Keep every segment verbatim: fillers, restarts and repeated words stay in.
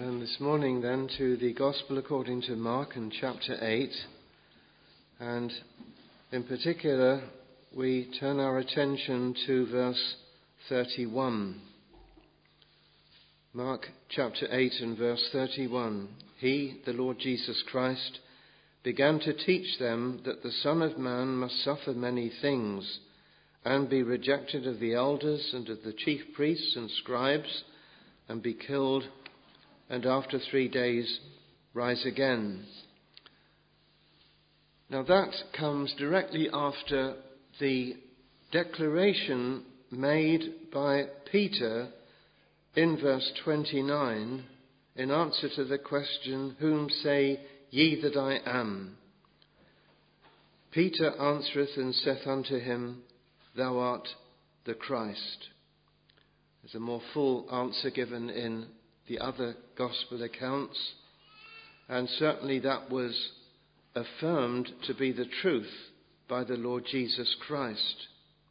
turn this morning then to the Gospel according to Mark and chapter eight. And in particular, we turn our attention to verse thirty-one. Mark chapter eight and verse thirty-one. He, the Lord Jesus Christ, began to teach them that the Son of Man must suffer many things and be rejected of the elders and of the chief priests and scribes and be killed, and after three days rise again. Now that comes directly after the declaration made by Peter in verse twenty-nine in answer to the question, "Whom say ye that I am?" Peter answereth and saith unto him, "Thou art the Christ." There's a more full answer given in the other gospel accounts, and certainly that was affirmed to be the truth by the Lord Jesus Christ.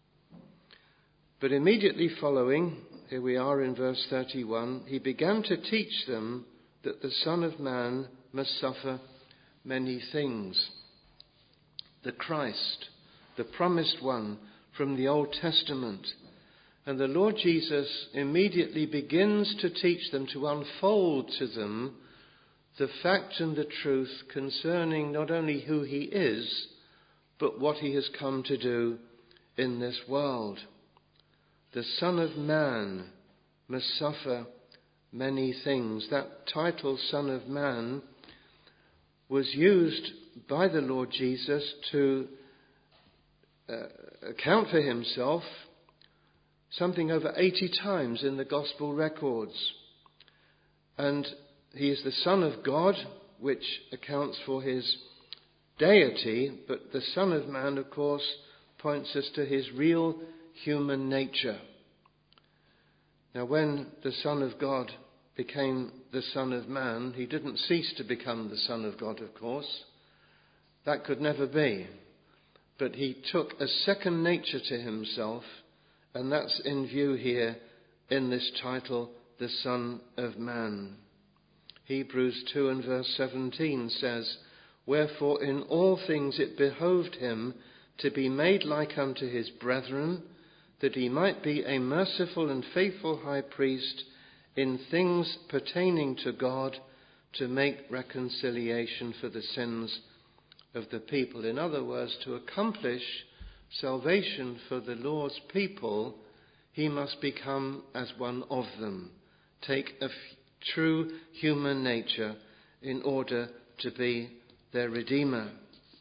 But immediately following, here we are in verse thirty-one, he began to teach them that the Son of Man must suffer many things. The Christ, the promised one from the Old Testament. And the Lord Jesus immediately begins to teach them, to unfold to them the fact and the truth concerning not only who he is, but what he has come to do in this world. The Son of Man must suffer many things. That title, Son of Man, was used by the Lord Jesus to uh, account for himself something over eighty times in the gospel records. And he is the Son of God, which accounts for his deity, but the Son of Man, of course, points us to his real human nature. Now, when the Son of God became the Son of Man, he didn't cease to become the Son of God, of course. That could never be. But he took a second nature to himself, and that's in view here in this title, the Son of Man. Hebrews two and verse seventeen says, "Wherefore in all things it behoved him to be made like unto his brethren, that he might be a merciful and faithful high priest in things pertaining to God, to make reconciliation for the sins of the people." In other words, to accomplish salvation for the Lord's people, he must become as one of them, take a f- true human nature in order to be their Redeemer.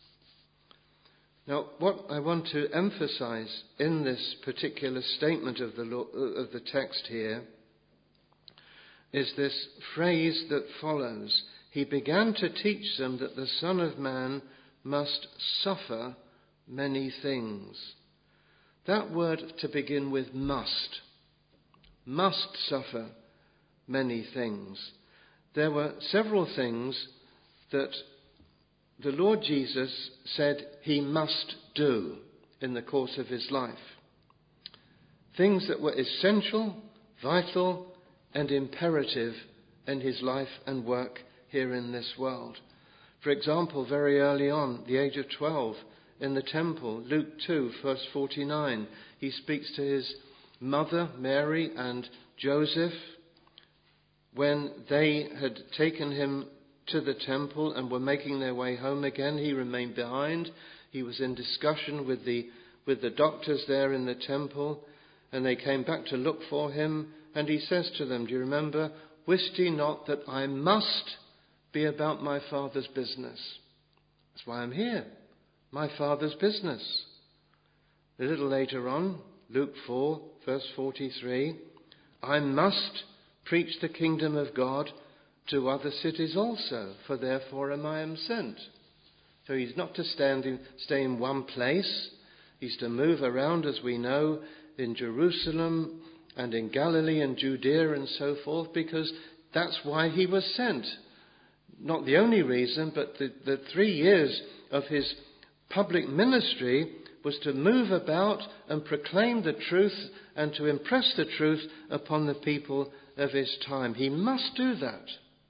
Now, what I want to emphasize in this particular statement of the law, of the text here is this phrase that follows. He began to teach them that the Son of Man must suffer many things. That word to begin with, must. Must suffer many things. There were several things that the Lord Jesus said he must do in the course of his life. Things that were essential, vital, and imperative in his life and work here in this world. For example, very early on, the age of twelve, in the temple, Luke two, verse forty-nine, he speaks to his mother, Mary, and Joseph. When they had taken him to the temple and were making their way home again, he remained behind. He was in discussion with the, with the doctors there in the temple, and they came back to look for him. And he says to them, do you remember, "Wist ye not that I must be about my Father's business?" That's why I'm here. My Father's business. A little later on, Luke four, verse forty-three, "I must preach the kingdom of God to other cities also, for therefore am I am sent." So he's not to stand in, stay in one place. He's to move around, as we know, in Jerusalem and in Galilee and Judea and so forth, because that's why he was sent. Not the only reason, but the, the three years of his public ministry was to move about and proclaim the truth and to impress the truth upon the people of his time. He must do that.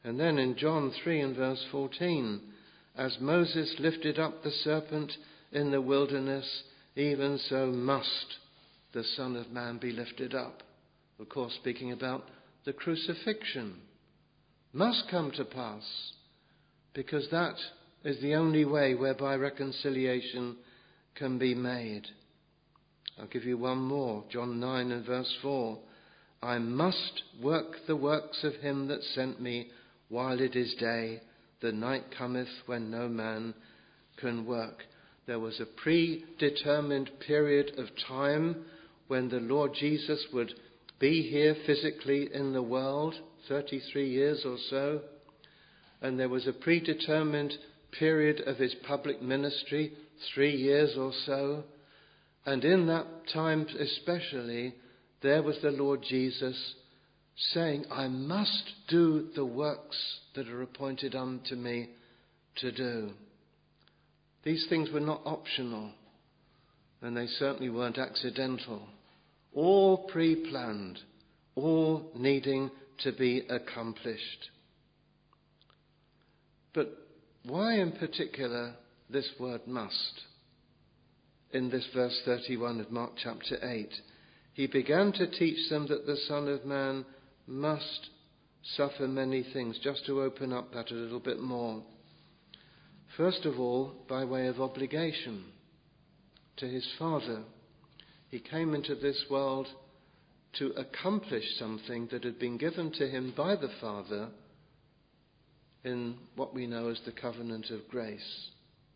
And then in John three and verse fourteen, as Moses lifted up the serpent in the wilderness, even so must the Son of Man be lifted up. Of course, speaking about the crucifixion, must come to pass, because that is the only way whereby reconciliation can be made. I'll give you one more. John nine and verse four. I must work the works of him that sent me while it is day. The night cometh when no man can work. There was a predetermined period of time when the Lord Jesus would be here physically in the world, thirty-three years or so. And there was a predetermined period of his public ministry, three years or so. And in that time especially, there was the Lord Jesus saying, I must do the works that are appointed unto me to do. These things were not optional, and they certainly weren't accidental. All pre-planned, all needing to be accomplished. But why in particular this word must? In this verse thirty-one of Mark chapter eight, he began to teach them that the Son of Man must suffer many things, just to open up that a little bit more. First of all, by way of obligation to his Father. He came into this world to accomplish something that had been given to him by the Father in what we know as the covenant of grace.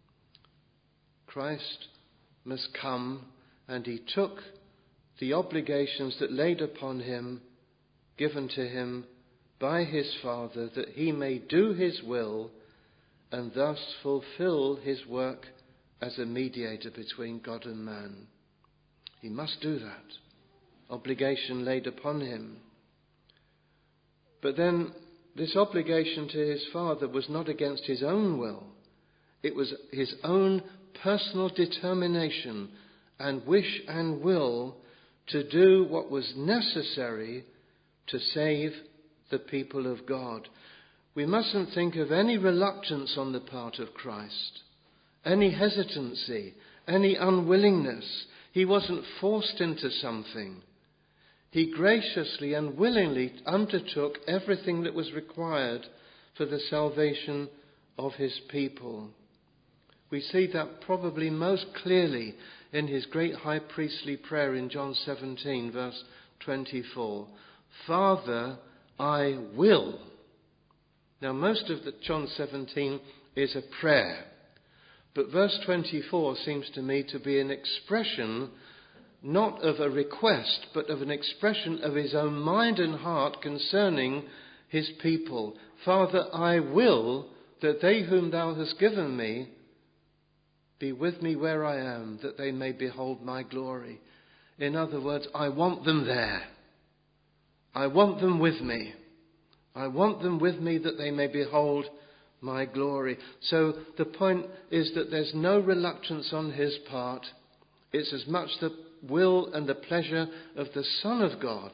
Christ must come, and he took the obligations that laid upon him, given to him by his Father, that he may do his will and thus fulfill his work as a mediator between God and man. He must do that. Obligation laid upon him. But then this obligation to his Father was not against his own will. It was his own personal determination and wish and will to do what was necessary to save the people of God. We mustn't think of any reluctance on the part of Christ, any hesitancy, any unwillingness. He wasn't forced into something. He graciously and willingly undertook everything that was required for the salvation of his people. We see that probably most clearly in his great high priestly prayer in John seventeen, verse twenty-four. Father, I will. Now, most of the John seventeen is a prayer, but verse twenty-four seems to me to be an expression not of a request, but of an expression of his own mind and heart concerning his people. Father, I will that they whom thou hast given me be with me where I am, that they may behold my glory. In other words, I want them there. I want them with me. I want them with me that they may behold my glory. So the point is that there's no reluctance on his part. It's as much the will and the pleasure of the Son of God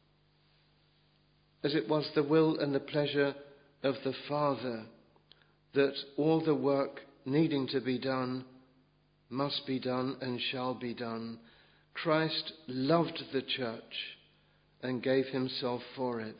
as it was the will and the pleasure of the Father, that all the work needing to be done must be done and shall be done. Christ loved the church and gave himself for it.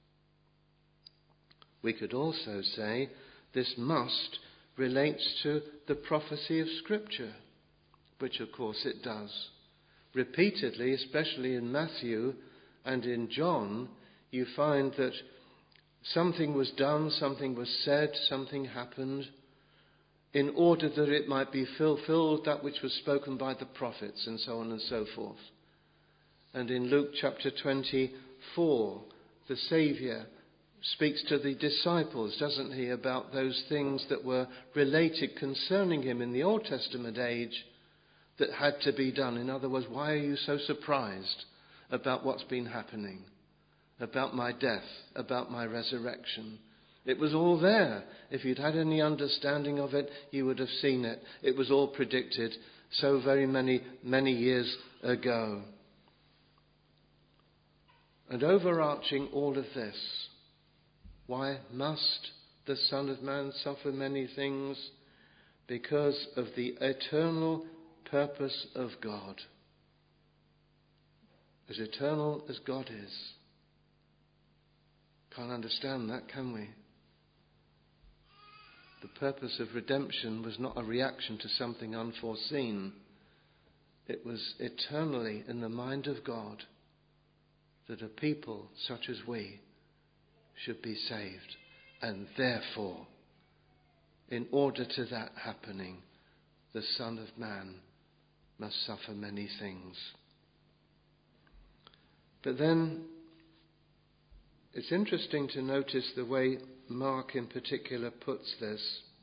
We could also say this must relates to the prophecy of Scripture, which of course it does. Repeatedly, especially in Matthew and in John, you find that something was done, something was said, something happened, in order that it might be fulfilled that which was spoken by the prophets, and so on and so forth. And in Luke chapter twenty-four, the Saviour speaks to the disciples, doesn't he, about those things that were related concerning him in the Old Testament age that had to be done. In other words, why are you so surprised about what's been happening? About my death, about my resurrection. It was all there. If you'd had any understanding of it, you would have seen it. It was all predicted so very many, many years ago. And overarching all of this Why must the Son of Man suffer many things? Because of the eternal purpose of God. As eternal as God is. Can't understand that, can we? The purpose of redemption was not a reaction to something unforeseen. It was eternally in the mind of God that a people such as we should be saved. And therefore, in order to that happening, the Son of Man must suffer many things. But then, it's interesting to notice the way Mark in particular puts this.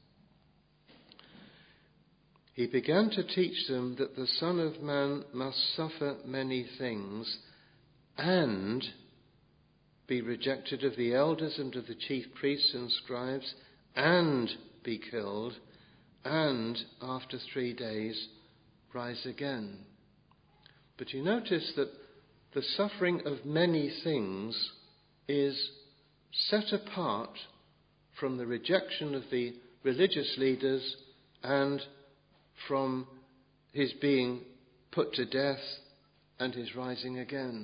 He began to teach them that the Son of Man must suffer many things and be rejected of the elders and of the chief priests and scribes, and be killed, and after three days rise again. But you notice that the suffering of many things is set apart from the rejection of the religious leaders and from his being put to death and his rising again.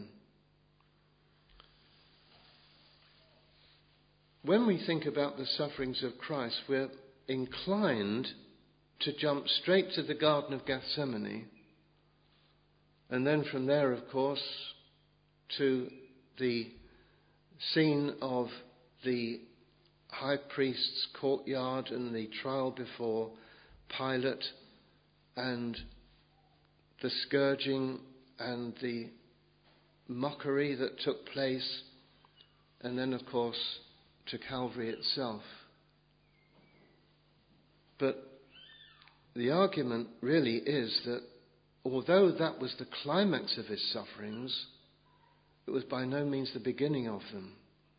When we think about the sufferings of Christ, we're inclined to jump straight to the Garden of Gethsemane, and then from there, of course, to the scene of the high priest's courtyard and the trial before Pilate and the scourging and the mockery that took place, and then, of course, to Calvary itself. But the argument really is that although that was the climax of his sufferings, it was by no means the beginning of them.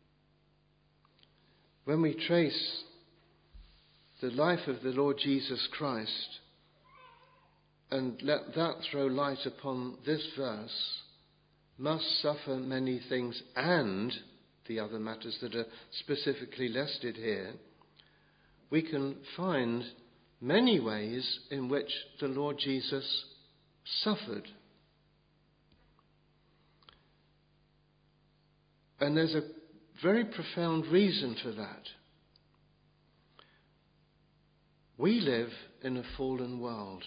When we trace the life of the Lord Jesus Christ and let that throw light upon this verse, must suffer many things and the other matters that are specifically listed here, we can find many ways in which the Lord Jesus suffered. And there's a very profound reason for that. We live in a fallen world,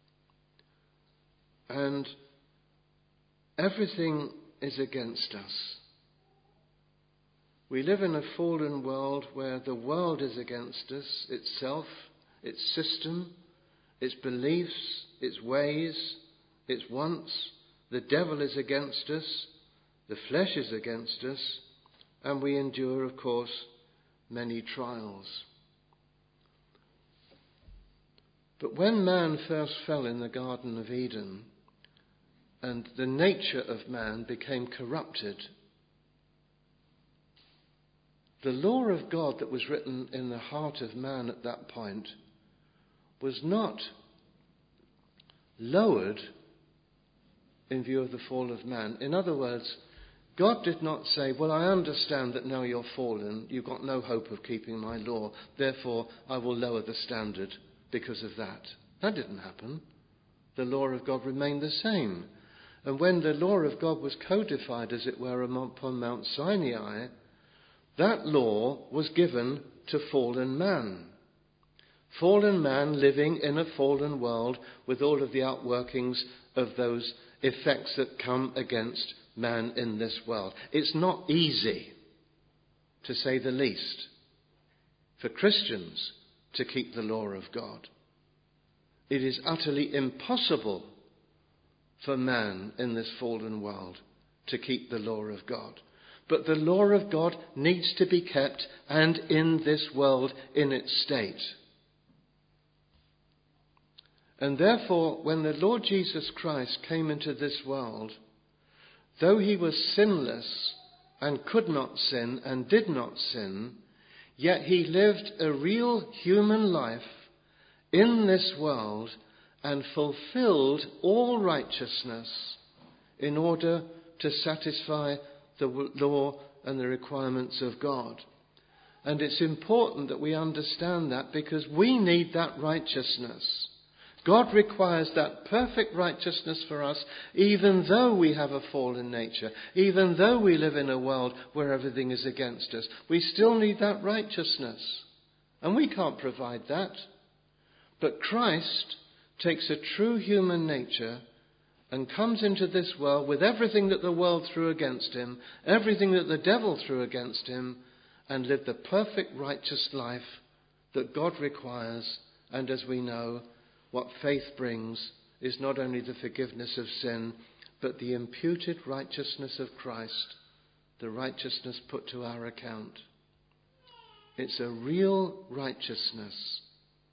and everything is against us. We live in a fallen world where the world is against us, itself, its system, its beliefs, its ways, its wants. The devil is against us, the flesh is against us, and we endure, of course, many trials. But when man first fell in the Garden of Eden, and the nature of man became corrupted, the law of God that was written in the heart of man at that point was not lowered in view of the fall of man. In other words, God did not say, well, I understand that now you're fallen, you've got no hope of keeping my law, therefore I will lower the standard because of that. That didn't happen. The law of God remained the same. And when the law of God was codified, as it were, upon Mount Sinai, that law was given to fallen man. Fallen man living in a fallen world with all of the outworkings of those effects that come against man in this world. It's not easy, to say the least, for Christians to keep the law of God. It is utterly impossible for man in this fallen world to keep the law of God. But the law of God needs to be kept, and in this world in its state. And therefore, when the Lord Jesus Christ came into this world, though he was sinless and could not sin and did not sin, yet he lived a real human life in this world and fulfilled all righteousness in order to satisfy the law and the requirements of God. And it's important that we understand that, because we need that righteousness. God requires that perfect righteousness for us, even though we have a fallen nature, even though we live in a world where everything is against us. We still need that righteousness. And we can't provide that. But Christ takes a true human nature and comes into this world with everything that the world threw against him, everything that the devil threw against him, and lived the perfect righteous life that God requires. And as we know, what faith brings is not only the forgiveness of sin, but the imputed righteousness of Christ, the righteousness put to our account. It's a real righteousness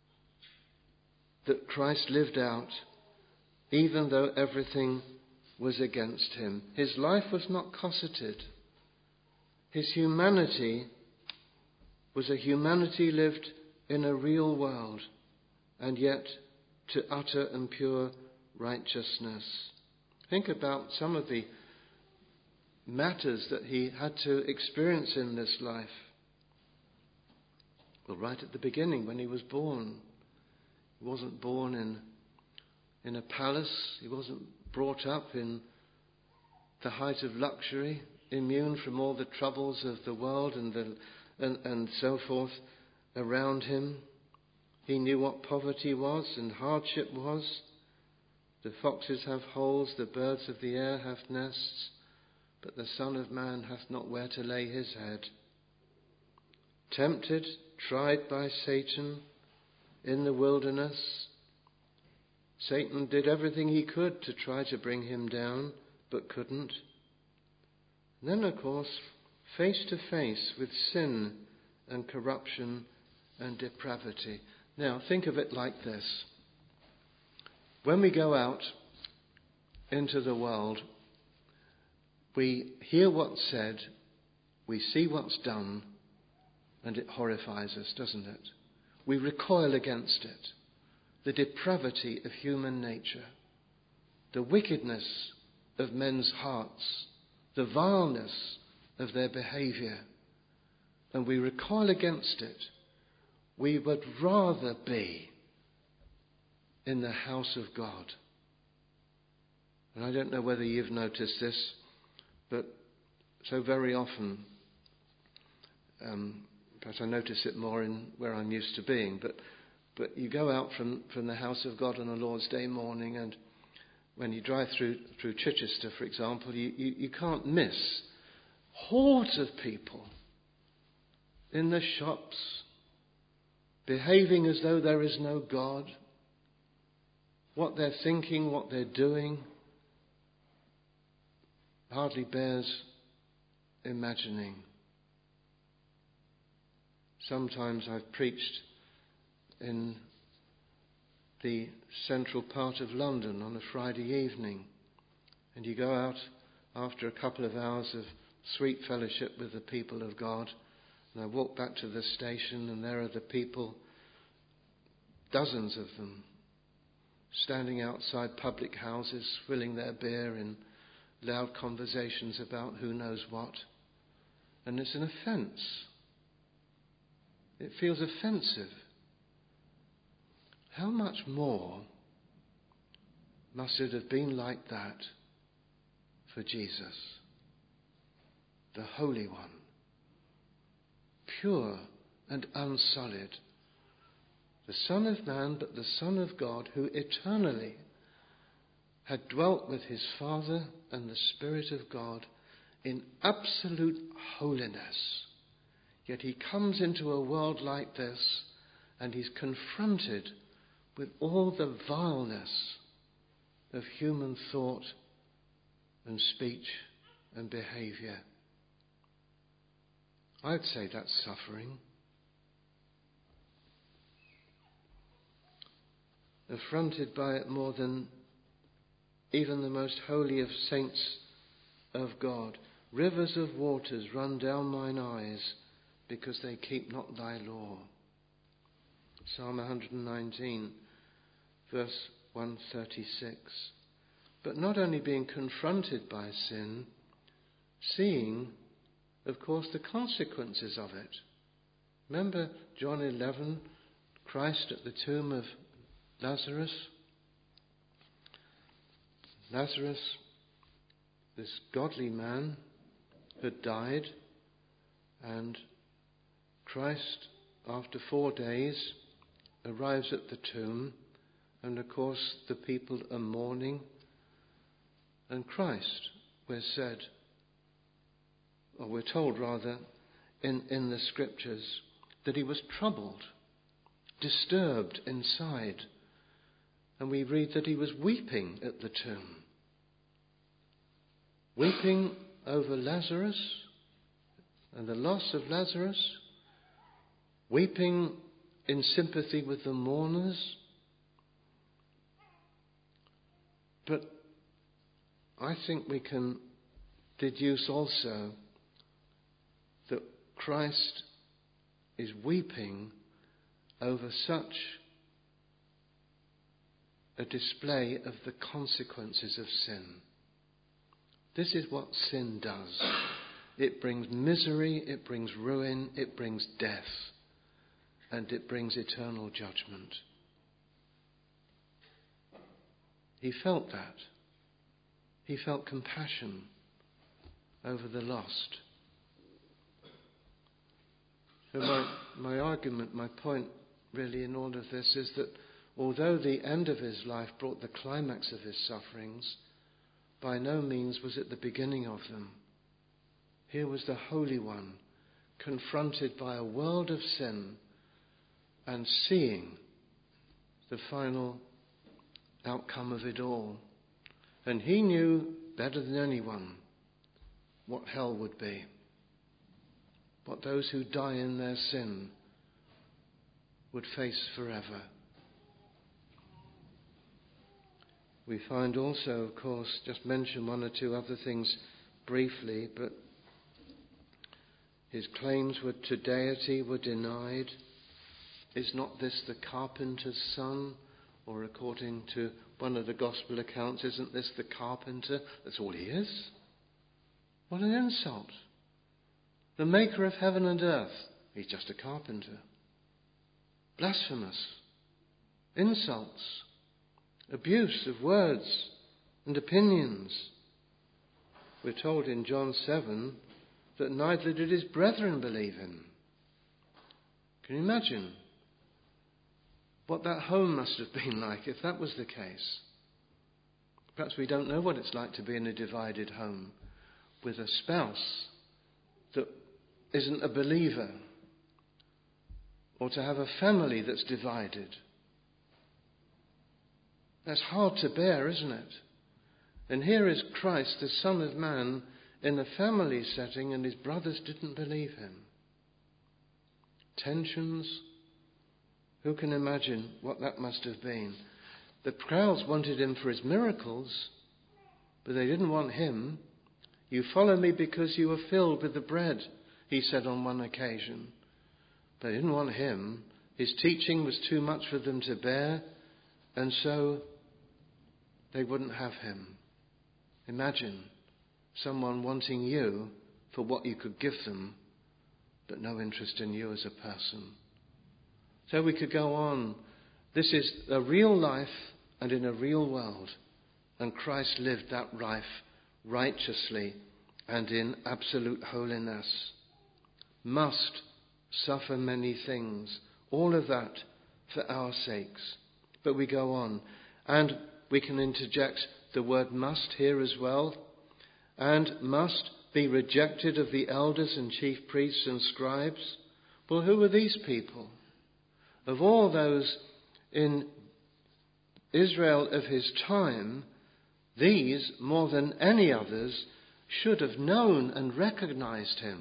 that Christ lived out, even though everything was against him. His life was not cosseted. His humanity was a humanity lived in a real world, and yet to utter and pure righteousness. Think about some of the matters that he had to experience in this life. Well, right at the beginning, when he was born, he wasn't born in, in a palace. He wasn't brought up in the height of luxury, immune from all the troubles of the world and, the, and, and so forth around him. He knew what poverty was and hardship was. The foxes have holes, the birds of the air have nests, but the Son of Man hath not where to lay his head. Tempted, tried by Satan in the wilderness. Satan did everything he could to try to bring him down, but couldn't. And then, of course, face to face with sin and corruption and depravity. Now, think of it like this. When we go out into the world, we hear what's said, we see what's done, and it horrifies us, doesn't it? We recoil against it. The depravity of human nature, the wickedness of men's hearts, the vileness of their behaviour, and we recoil against it. We would rather be in the house of God. And I don't know whether you've noticed this, but so very often, um, perhaps I notice it more in where I'm used to being, but but you go out from, from the house of God on a Lord's Day morning, and when you drive through through Chichester, for example, you, you, you can't miss hordes of people in the shops, behaving as though there is no God. What they're thinking, what they're doing, hardly bears imagining. Sometimes I've preached in the central part of London on a Friday evening, and you go out after a couple of hours of sweet fellowship with the people of God, and I walk back to the station, and there are the people, dozens of them, standing outside public houses, filling their beer in loud conversations about who knows what. And it's an offence. It feels offensive. How much more must it have been like that for Jesus, the Holy One, pure and unsullied, the Son of Man, but the Son of God, who eternally had dwelt with his Father and the Spirit of God in absolute holiness. Yet he comes into a world like this, and he's confronted with all the vileness of human thought and speech and behaviour. I'd say that's suffering. Affronted by it more than even the most holy of saints of God. Rivers of waters run down mine eyes, because they keep not thy law. Psalm one nineteen, verse one thirty-six. But not only being confronted by sin, seeing, of course, the consequences of it. Remember John eleven, Christ at the tomb of Lazarus? Lazarus, this godly man, had died, and Christ, after four days, arrives at the tomb, and of course the people are mourning, and Christ, we're said, or we're told rather, in, in the scriptures, that he was troubled, disturbed inside, and we read that he was weeping at the tomb. Weeping over Lazarus and the loss of Lazarus, weeping in sympathy with the mourners. But I think we can deduce also that Christ is weeping over such a display of the consequences of sin. This is what sin does. It brings misery, it brings ruin, it brings death, and it brings eternal judgment. He felt that. He felt compassion over the lost. So my, my argument, my point really in all of this is that although the end of his life brought the climax of his sufferings, by no means was it the beginning of them. Here was the Holy One confronted by a world of sin and seeing the final outcome of it all. And he knew better than anyone what hell would be, what those who die in their sin would face forever. We find also, of course, just mention one or two other things briefly, but his claims were to deity were denied. Is not this the carpenter's son? Or according to one of the gospel accounts, isn't this the carpenter? That's all he is. What an insult. The maker of heaven and earth. He's just a carpenter. Blasphemous. Insults. Abuse of words and opinions. We're told in John seven that neither did his brethren believe him. Can you imagine what that home must have been like if that was the case? Perhaps we don't know what it's like to be in a divided home with a spouse that isn't a believer, or to have a family that's divided. That's hard to bear, isn't it? And here is Christ, the Son of Man, in a family setting, and his brothers didn't believe him. Tensions. Who can imagine what that must have been? The crowds wanted him for his miracles, but they didn't want him. You follow me because you were filled with the bread, he said on one occasion. But they didn't want him. His teaching was too much for them to bear, and so they wouldn't have him. Imagine someone wanting you for what you could give them, but no interest in you as a person. So we could go on. This is a real life and in a real world. And Christ lived that life righteously and in absolute holiness. Must suffer many things. All of that for our sakes. But we go on. And we can interject the word must here as well. And must be rejected of the elders and chief priests and scribes. Well, who are these people? Of all those in Israel of his time, these, more than any others, should have known and recognized him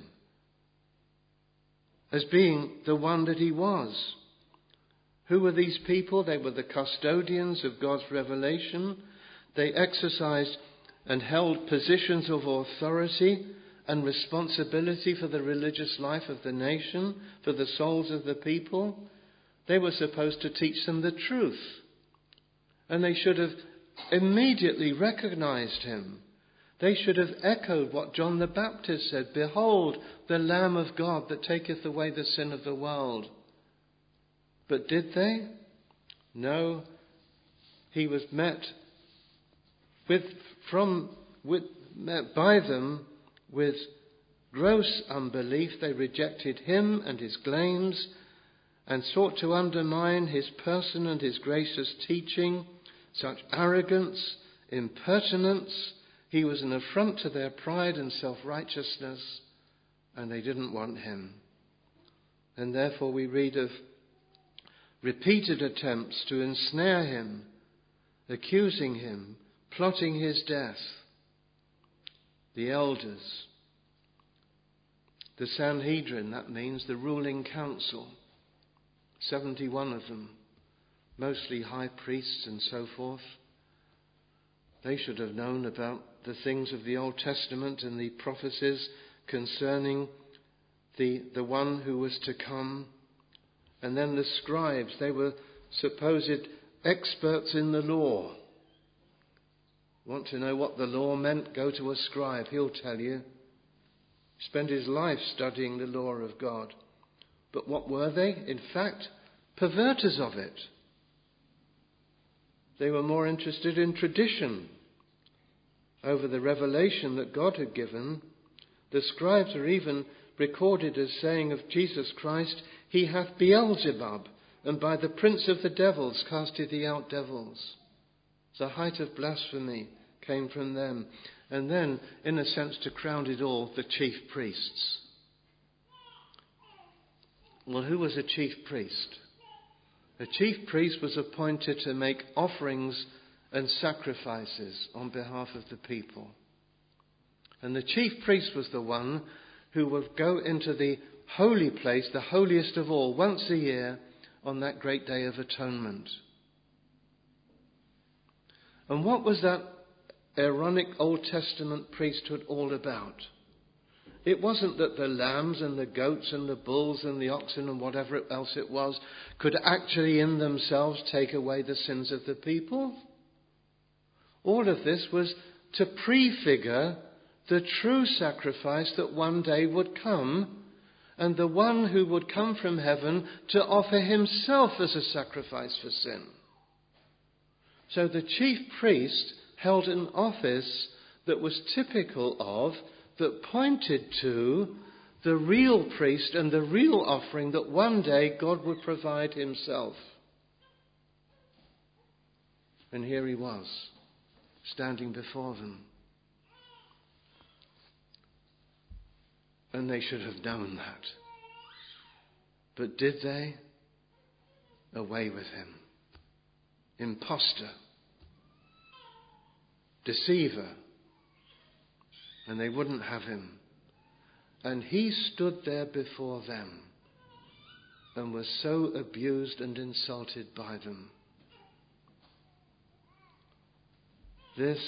as being the one that he was. Who were these people? They were the custodians of God's revelation. They exercised and held positions of authority and responsibility for the religious life of the nation, for the souls of the people. They were supposed to teach them the truth. And they should have immediately recognized him. They should have echoed what John the Baptist said, "Behold, the Lamb of God that taketh away the sin of the world." But did they? No. He was met with, from, with, met by them with gross unbelief. They rejected him and his claims and sought to undermine his person and his gracious teaching. Such arrogance, impertinence. He was an affront to their pride and self-righteousness, and they didn't want him. And therefore we read of repeated attempts to ensnare him, accusing him, plotting his death. The elders, the Sanhedrin, that means the ruling council, seventy-one of them, mostly high priests and so forth. They should have known about the things of the Old Testament and the prophecies concerning the, the one who was to come. And then the scribes, they were supposed experts in the law. Want to know what the law meant? Go to a scribe, he'll tell you. Spend his life studying the law of God. But what were they? In fact, perverters of it. They were more interested in tradition over the revelation that God had given. The scribes are even recorded as saying of Jesus Christ, "He hath Beelzebub, and by the prince of the devils casteth he out devils." The height of blasphemy came from them. And then, in a sense, to crown it all, the chief priests. Well, who was a chief priest? A chief priest was appointed to make offerings and sacrifices on behalf of the people. And the chief priest was the one who would go into the holy place, the holiest of all, once a year on that great day of atonement. And what was that Aaronic Old Testament priesthood all about? It wasn't that the lambs and the goats and the bulls and the oxen and whatever else it was could actually in themselves take away the sins of the people. All of this was to prefigure the true sacrifice that one day would come, and the one who would come from heaven to offer himself as a sacrifice for sin. So the chief priest held an office that was typical of, that pointed to the real priest and the real offering that one day God would provide himself. And here he was, standing before them. And they should have known that. But did they? Away with him. Imposter. Deceiver. And they wouldn't have him. And he stood there before them and was so abused and insulted by them. This,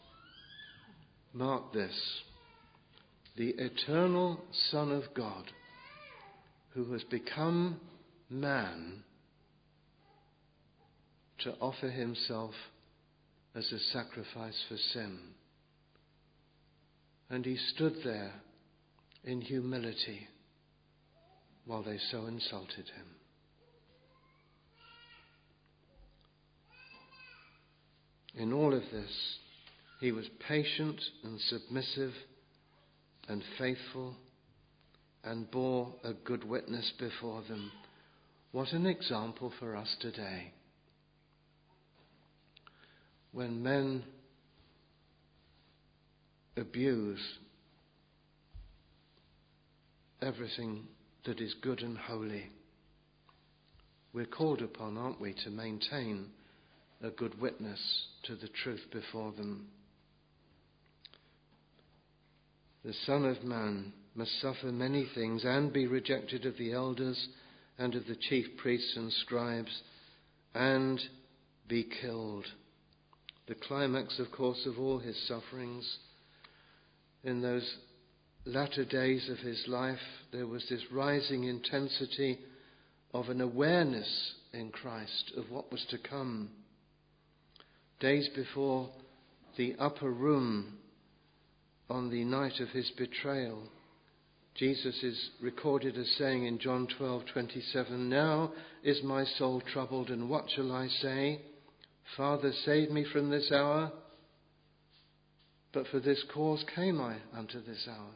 mark this, the eternal Son of God, who has become man to offer himself as a sacrifice for sin. And he stood there in humility while they so insulted him. In all of this, he was patient and submissive and faithful and bore a good witness before them. What an example for us today. When men abuse everything that is good and holy, we're called upon, aren't we, to maintain a good witness to the truth before them. The Son of Man must suffer many things and be rejected of the elders and of the chief priests and scribes and be killed. The climax, of course, of all his sufferings. In those latter days of his life, there was this rising intensity of an awareness in Christ of what was to come. Days before the upper room on the night of his betrayal. Jesus is recorded as saying in John twelve twenty-seven, "Now is my soul troubled, and what shall I say? Father, save me from this hour. But for this cause came I unto this hour."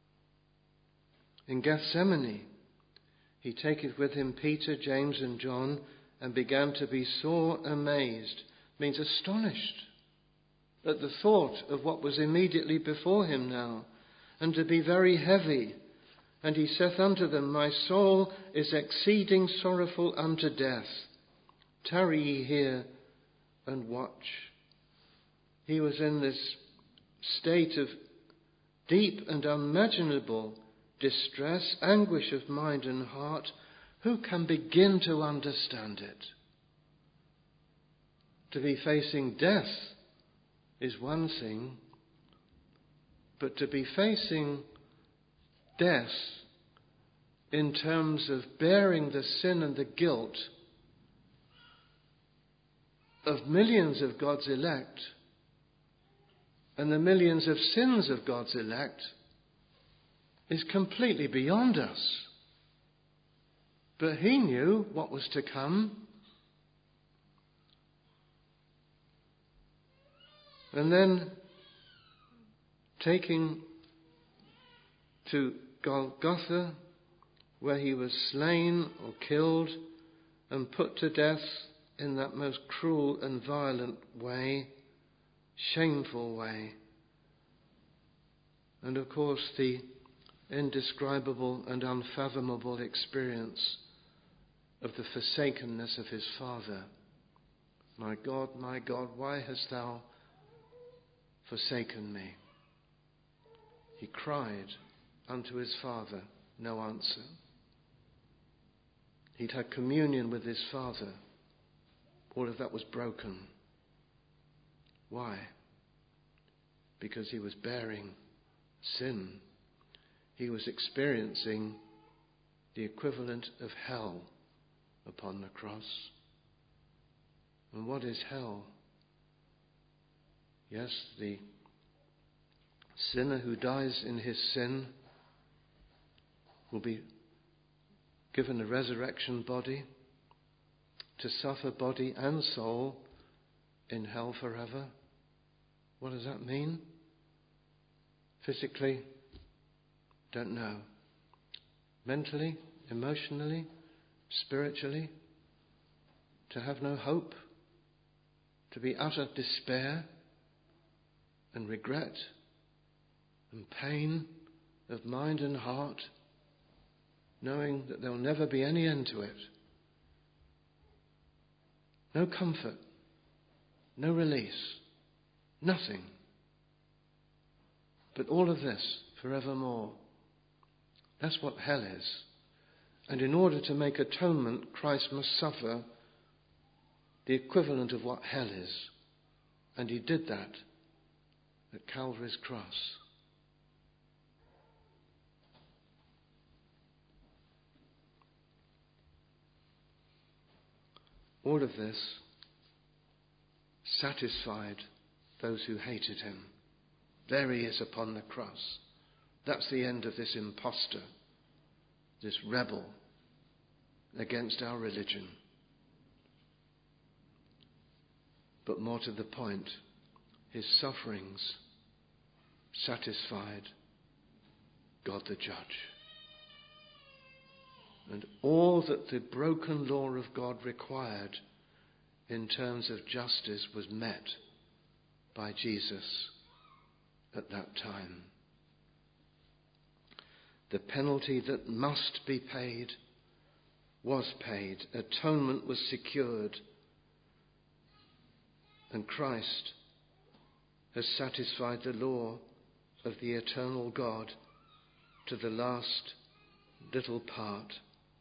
In Gethsemane, he taketh with him Peter, James, and John, and began to be sore amazed, means astonished at the thought of what was immediately before him now, and to be very heavy. And he saith unto them, "My soul is exceeding sorrowful unto death. Tarry ye here and watch." He was in this state of deep and unimaginable distress, anguish of mind and heart. Who can begin to understand it? To be facing death is one thing, but to be facing death in terms of bearing the sin and the guilt of millions of God's elect and the millions of sins of God's elect is completely beyond us. But he knew what was to come. And then taking to Golgotha, where he was slain or killed and put to death in that most cruel and violent way, shameful way. And of course the indescribable and unfathomable experience of the forsakenness of his Father. "My God, my God, why hast thou forsaken me?" He cried unto his Father, no answer. He'd had communion with his Father. All of that was broken. Why? Because he was bearing sin. He was experiencing the equivalent of hell upon the cross. And what is hell? Yes, the sinner who dies in his sin will be given a resurrection body to suffer body and soul in hell forever. What does that mean? Physically, don't know. Mentally, emotionally, spiritually, to have no hope, to be utter despair and regret and pain of mind and heart, knowing that there will never be any end to it. No comfort, no release, nothing. But all of this forevermore. That's what hell is. And in order to make atonement, Christ must suffer the equivalent of what hell is. And he did that at Calvary's cross. All of this satisfied those who hated him. There he is upon the cross. That's the end of this impostor, this rebel against our religion. But more to the point, his sufferings satisfied God the judge. And all that the broken law of God required in terms of justice was met by Jesus at that time. The penalty that must be paid was paid. Atonement was secured. And Christ has satisfied the law of the eternal God to the last little part.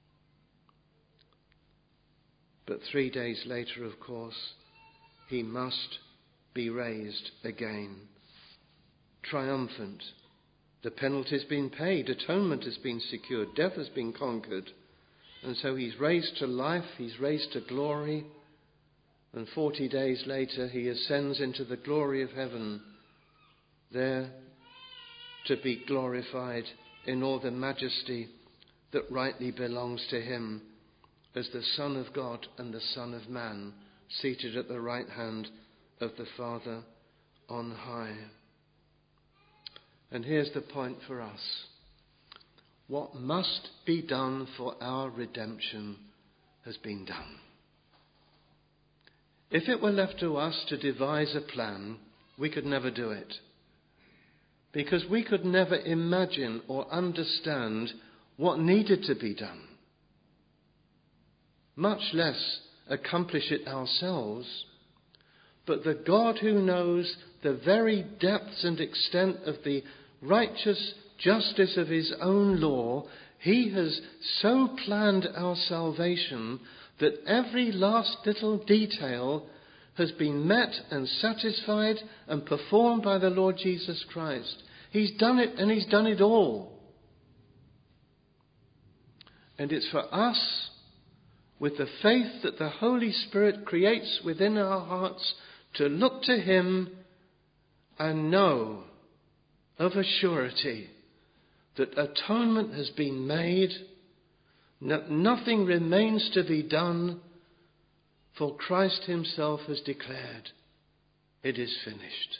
But three days later, of course, he must be raised again, triumphant. The penalty has been paid, atonement has been secured, death has been conquered. And so he's raised to life, he's raised to glory, and forty days later he ascends into the glory of heaven, there to be glorified in all the majesty that rightly belongs to him as the Son of God and the Son of Man, seated at the right hand of the Father on high. And here's the point for us. What must be done for our redemption has been done. If it were left to us to devise a plan, we could never do it. Because we could never imagine or understand what needed to be done, much less accomplish it ourselves. But the God who knows the very depths and extent of the righteous justice of his own law, he has so planned our salvation that every last little detail has been met and satisfied and performed by the Lord Jesus Christ. He's done it, and he's done it all. And it's for us, with the faith that the Holy Spirit creates within our hearts, to look to him and know of a surety that atonement has been made, that nothing remains to be done, for Christ himself has declared, it is finished.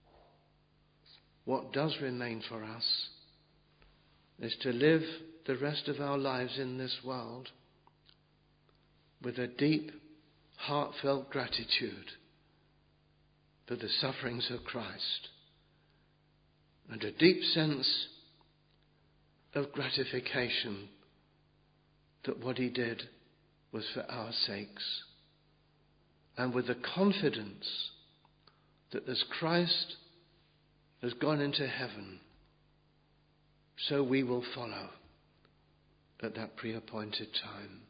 What does remain for us is to live the rest of our lives in this world with a deep, heartfelt gratitude for the sufferings of Christ and a deep sense of gratification that what he did was for our sakes, and with the confidence that as Christ has gone into heaven, so we will follow at that pre-appointed time.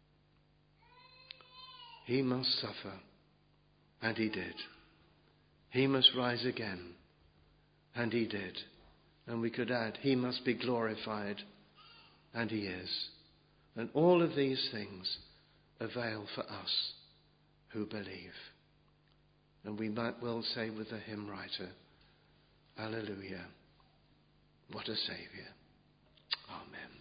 He must suffer, and he did. He must rise again, and he did. And we could add, he must be glorified, and he is. And all of these things avail for us who believe. And we might well say with the hymn writer, Alleluia, what a Saviour. Amen.